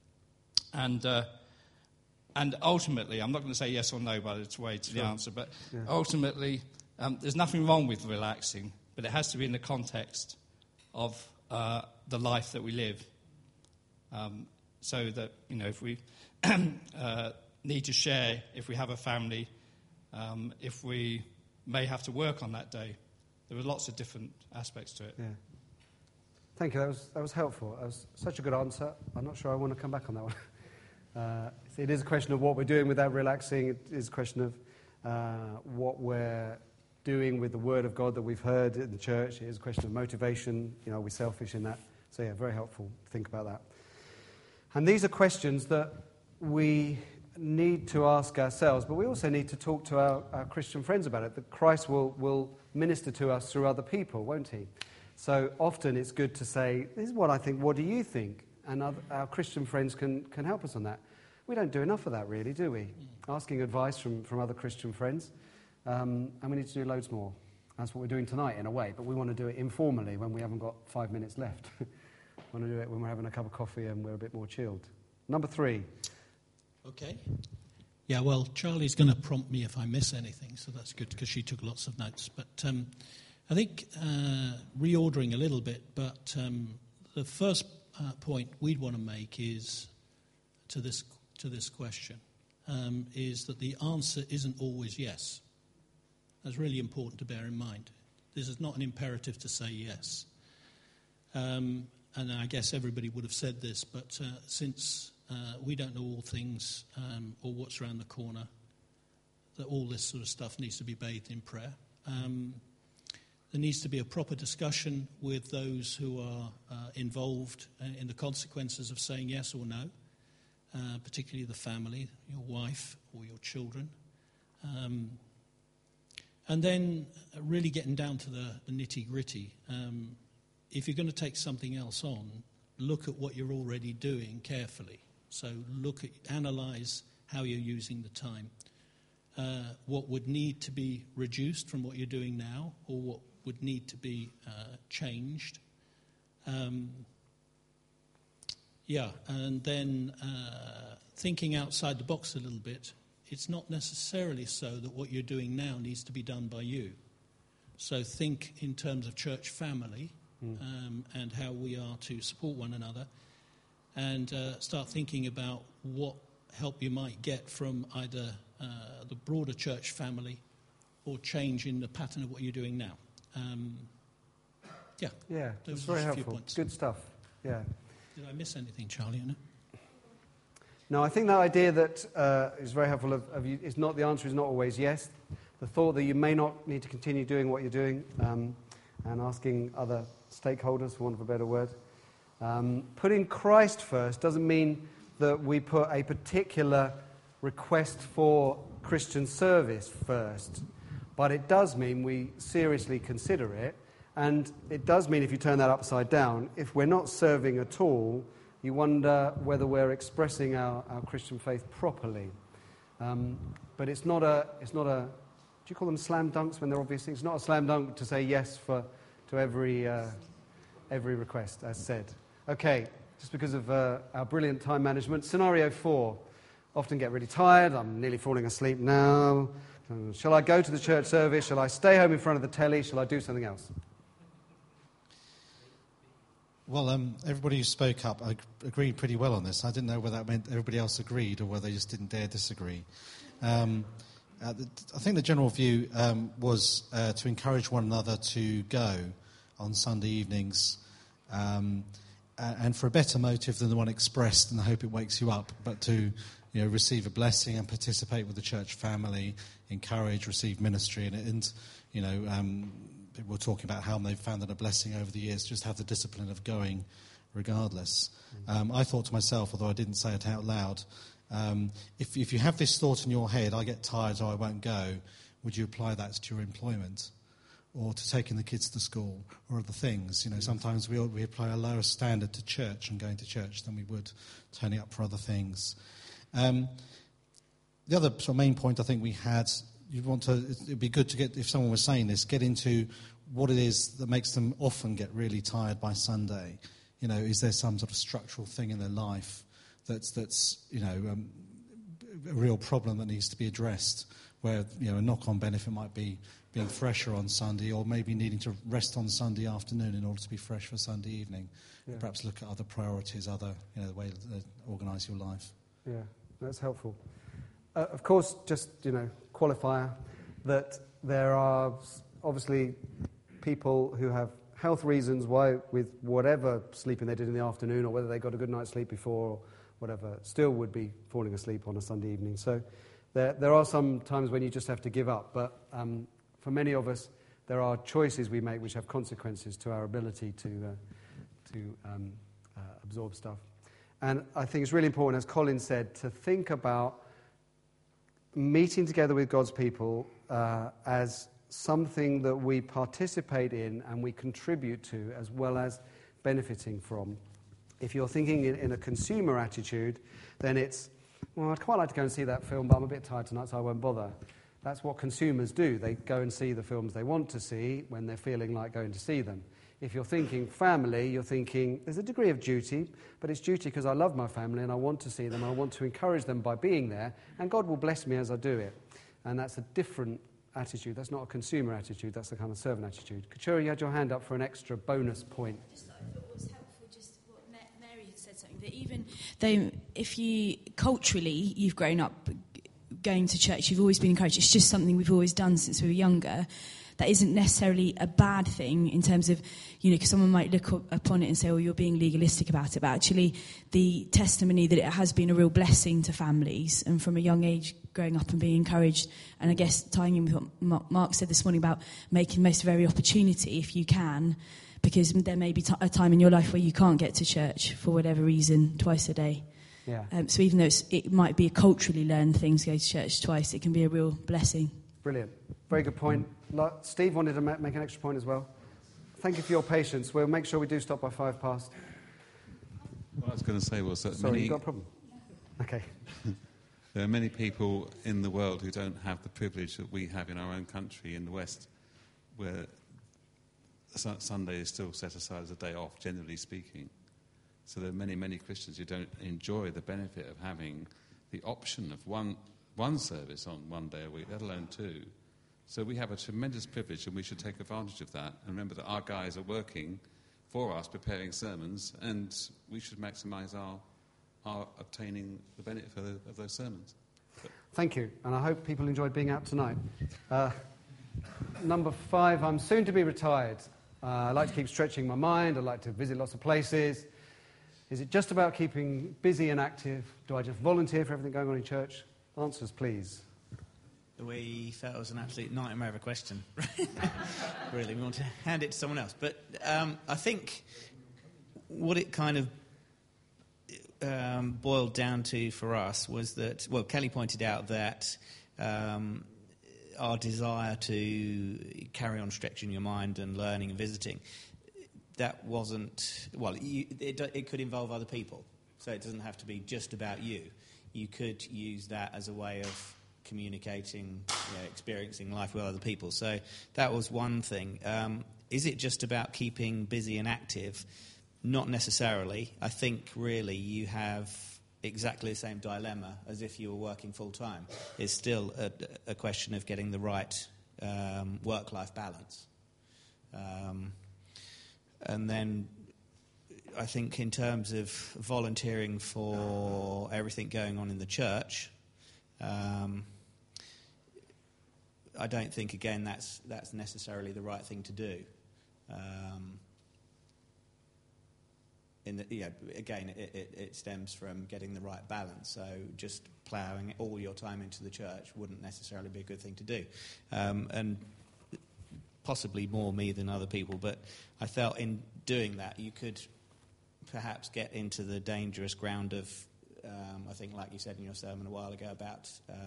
And ultimately, I'm not going to say yes or no, but it's way to the answer. But ultimately, there's nothing wrong with relaxing, but it has to be in the context of the life that we live. So that, if we need to share, if we have a family, if we may have to work on that day, there are lots of different aspects to it. Yeah. Thank you. That was helpful. That was such a good answer. I'm not sure I want to come back on that one. It is a question of what we're doing with that relaxing. It is a question of what we're doing with the Word of God that we've heard in the church. It is a question of motivation. Are we selfish in that? So, very helpful to think about that. And these are questions that we need to ask ourselves, but we also need to talk to our Christian friends about it. That Christ will minister to us through other people, won't He? So often it's good to say, this is what I think, what do you think? And our Christian friends can help us on that. We don't do enough of that, really, do we? Asking advice from other Christian friends. And we need to do loads more. That's what we're doing tonight, in a way. But we want to do it informally when we haven't got 5 minutes left. We want to do it when we're having a cup of coffee and we're a bit more chilled. Number 3. Okay. Yeah, well, Charlie's going to prompt me if I miss anything, so that's good because she took lots of notes. But I think reordering a little bit, but the first point we'd want to make is to this question is that the answer isn't always yes. That's really important to bear in mind. This is not an imperative to say yes. And I guess everybody would have said this, but since we don't know all things or what's around the corner, that all this sort of stuff needs to be bathed in prayer. There needs to be a proper discussion with those who are involved in the consequences of saying yes or no, particularly the family, your wife or your children. And then really getting down to the nitty-gritty. If you're going to take something else on, look at what you're already doing carefully. So analyse how you're using the time. What would need to be reduced from what you're doing now, or what would need to be changed. And then thinking outside the box a little bit. It's not necessarily so that what you're doing now needs to be done by you. So think in terms of church family and how we are to support one another, and start thinking about what help you might get from either the broader church family or change in the pattern of what you're doing now. That's very helpful. Good stuff. Yeah. Did I miss anything, Charlie? No, I think that idea that is very helpful of you, is not, the answer is not always yes. The thought that you may not need to continue doing what you're doing, and asking other stakeholders, for want of a better word. Putting Christ first doesn't mean that we put a particular request for Christian service first, but it does mean we seriously consider it, and it does mean, if you turn that upside down, if we're not serving at all, you wonder whether we're expressing our Christian faith properly. But it's not a. Do you call them slam dunks when they're obvious things? It's not a slam dunk to say yes to every request, as said. Okay, just because of our brilliant time management. Scenario 4. Often get really tired. I'm nearly falling asleep now. Shall I go to the church service? Shall I stay home in front of the telly? Shall I do something else? Well, everybody who spoke up agreed pretty well on this. I didn't know whether that meant everybody else agreed or whether they just didn't dare disagree. I think the general view was to encourage one another to go on Sunday evenings, and for a better motive than the one expressed, and I hope it wakes you up, but to receive a blessing and participate with the church family, encourage, receive ministry, and people were talking about how they've found that a blessing over the years, just have the discipline of going regardless. I thought to myself, although I didn't say it out loud, if you have this thought in your head, I get tired so I won't go, would you apply that to your employment or to taking the kids to school or other things? Sometimes we apply a lower standard to church and going to church than we would turning up for other things. The other sort of main point I think we had, it'd be good to get, if someone was saying this, get into what it is that makes them often get really tired by Sunday. Is there some sort of structural thing in their life that's a real problem that needs to be addressed, where a knock-on benefit might be being fresher on Sunday, or maybe needing to rest on Sunday afternoon in order to be fresh for Sunday evening. Yeah. Perhaps look at other priorities, the way to organise your life. Yeah, that's helpful. Of course, just, qualifier, that there are obviously people who have health reasons why, with whatever sleeping they did in the afternoon, or whether they got a good night's sleep before or whatever, still would be falling asleep on a Sunday evening. So there are some times when you just have to give up. But for many of us, there are choices we make which have consequences to our ability to absorb stuff. And I think it's really important, as Colin said, to think about meeting together with God's people as something that we participate in and we contribute to, as well as benefiting from. If you're thinking in a consumer attitude, then it's, well, I'd quite like to go and see that film, but I'm a bit tired tonight, so I won't bother. That's what consumers do. They go and see the films they want to see when they're feeling like going to see them. If you're thinking family, you're thinking there's a degree of duty, but it's duty because I love my family and I want to see them. I want to encourage them by being there, and God will bless me as I do it. And that's a different attitude. That's not a consumer attitude. That's a kind of servant attitude. Kachura, you had your hand up for an extra bonus point. I thought it was helpful, just what Mary had said something, that even though if you culturally you've grown up going to church, you've always been encouraged, it's just something we've always done since we were younger, that isn't necessarily a bad thing in terms of, because someone might look upon it and say, oh, you're being legalistic about it, but actually the testimony that it has been a real blessing to families, and from a young age growing up and being encouraged, and I guess tying in with what Mark said this morning about making the most of every opportunity if you can, because there may be a time in your life where you can't get to church for whatever reason twice a day. Yeah. So even though it might be a culturally learned thing to go to church twice, it can be a real blessing. Brilliant. Very good point. Steve wanted to make an extra point as well. Thank you for your patience. We'll make sure we do stop by 5 past. What I was going to say was that Sorry, you got a problem? Okay. There are many people in the world who don't have the privilege that we have in our own country in the West, where Sunday is still set aside as a day off, generally speaking. So there are many, many Christians who don't enjoy the benefit of having the option of one service on one day a week, let alone 2. So we have a tremendous privilege, and we should take advantage of that. And remember that our guys are working for us, preparing sermons, and we should maximise our obtaining the benefit of those sermons. Thank you, and I hope people enjoyed being out tonight. Number 5, I'm soon to be retired. I like to keep stretching my mind. I like to visit lots of places. Is it just about keeping busy and active? Do I just volunteer for everything going on in church? Answers, please. We felt it was an absolute nightmare of a question. Really, we want to hand it to someone else. But I think what it kind of boiled down to for us was that, well, Kelly pointed out that our desire to carry on stretching your mind and learning and visiting, that wasn't, well, it could involve other people. So it doesn't have to be just about you. You could use that as a way of communicating, experiencing life with other people. So that was one thing. Is it just about keeping busy and active? Not necessarily. I think really you have exactly the same dilemma as if you were working full-time. It's still a question of getting the right work-life balance. And then I think in terms of volunteering for everything going on in the church, I don't think, again, that's necessarily the right thing to do. Again, it stems from getting the right balance. So just ploughing all your time into the church wouldn't necessarily be a good thing to do. And possibly more me than other people, but I felt in doing that you could perhaps get into the dangerous ground of, I think like you said in your sermon a while ago about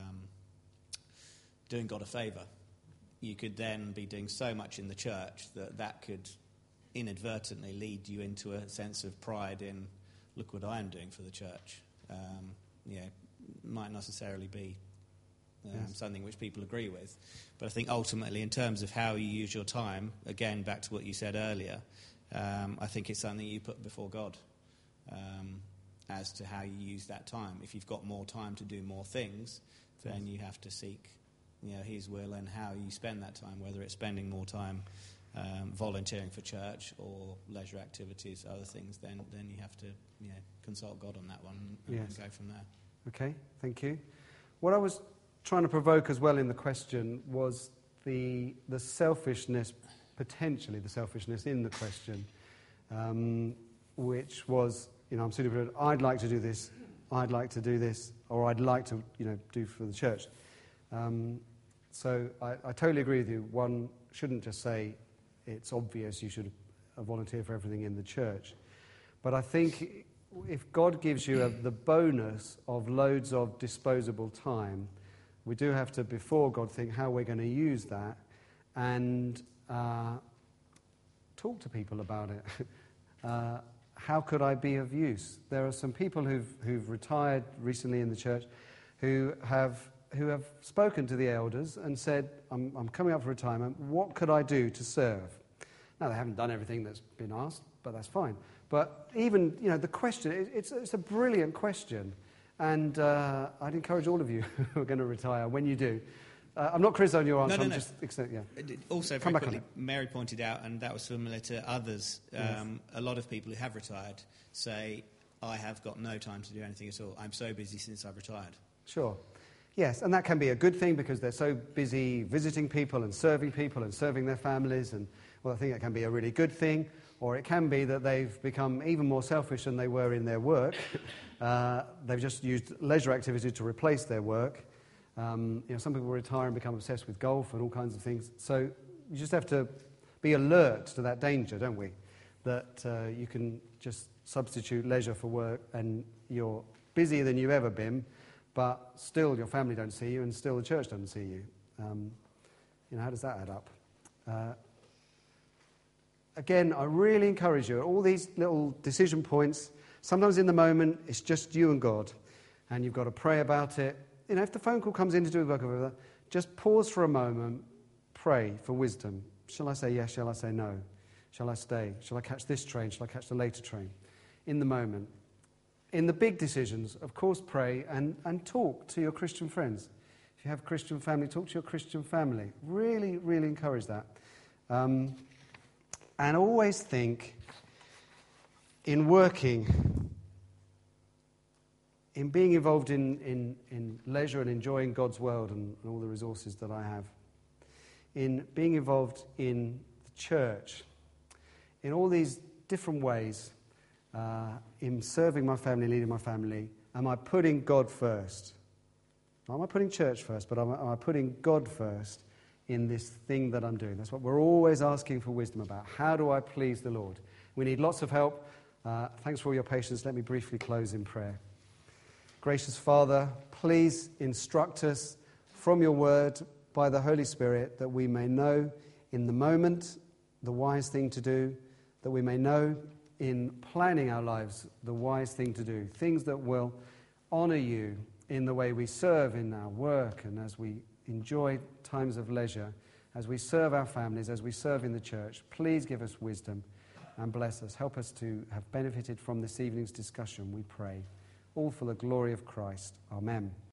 doing God a favour. You could then be doing so much in the church that could inadvertently lead you into a sense of pride in, look what I am doing for the church. Might not necessarily be something which people agree with. But I think ultimately, in terms of how you use your time, again, back to what you said earlier, I think it's something you put before God as to how you use that time. If you've got more time to do more things, then you have to seek His will and how you spend that time, whether it's spending more time volunteering for church or leisure activities, other things, then you have to consult God on that one and go from there. Okay, thank you. What I was trying to provoke as well in the question was the selfishness, potentially the selfishness in the question, which was, I'm super, I'd like to do this, I'd like to do this, or I'd like to, do for the church. So I totally agree with you. One shouldn't just say it's obvious you should volunteer for everything in the church. But I think if God gives you the bonus of loads of disposable time, we do have to, before God, think how we're going to use that and talk to people about it. How could I be of use? There are some people who've retired recently in the church who have spoken to the elders and said, I'm coming up for retirement, what could I do to serve? Now, they haven't done everything that's been asked, but that's fine. But even, the question, it's a brilliant question. And I'd encourage all of you who are going to retire, when you do. I'm not criticising your answer, No. Also, Come very back quickly, on it. Mary pointed out, and that was similar to others, Yes. a lot of people who have retired say, I have got no time to do anything at all. I'm so busy since I've retired. Sure. Yes, and that can be a good thing because they're so busy visiting people and serving their families. And, well, I think that can be a really good thing. Or it can be that they've become even more selfish than they were in their work. They've just used leisure activity to replace their work. Some people retire and become obsessed with golf and all kinds of things. So you just have to be alert to that danger, don't we? That you can just substitute leisure for work and you're busier than you've ever been, but still your family don't see you and still the church doesn't see you. How does that add up? Again, I really encourage you, all these little decision points, sometimes in the moment it's just you and God, and you've got to pray about it. If the phone call comes in to do work, just pause for a moment, pray for wisdom. Shall I say yes? Shall I say no? Shall I stay? Shall I catch this train? Shall I catch the later train? In the moment. In the big decisions, of course, pray and talk to your Christian friends. If you have a Christian family, talk to your Christian family. Really, really encourage that. And always think in working, in being involved in leisure and enjoying God's world and all the resources that I have, in being involved in the church, in all these different ways, in serving my family, leading my family, am I putting God first? Not am I putting church first, but am I putting God first in this thing that I'm doing? That's what we're always asking for wisdom about. How do I please the Lord? We need lots of help. Thanks for all your patience. Let me briefly close in prayer. Gracious Father, please instruct us from your word by the Holy Spirit that we may know in the moment the wise thing to do, that we may know in planning our lives the wise thing to do, things that will honour you in the way we serve in our work and as we enjoy times of leisure, as we serve our families, as we serve in the church. Please give us wisdom and bless us. Help us to have benefited from this evening's discussion, we pray. All for the glory of Christ. Amen.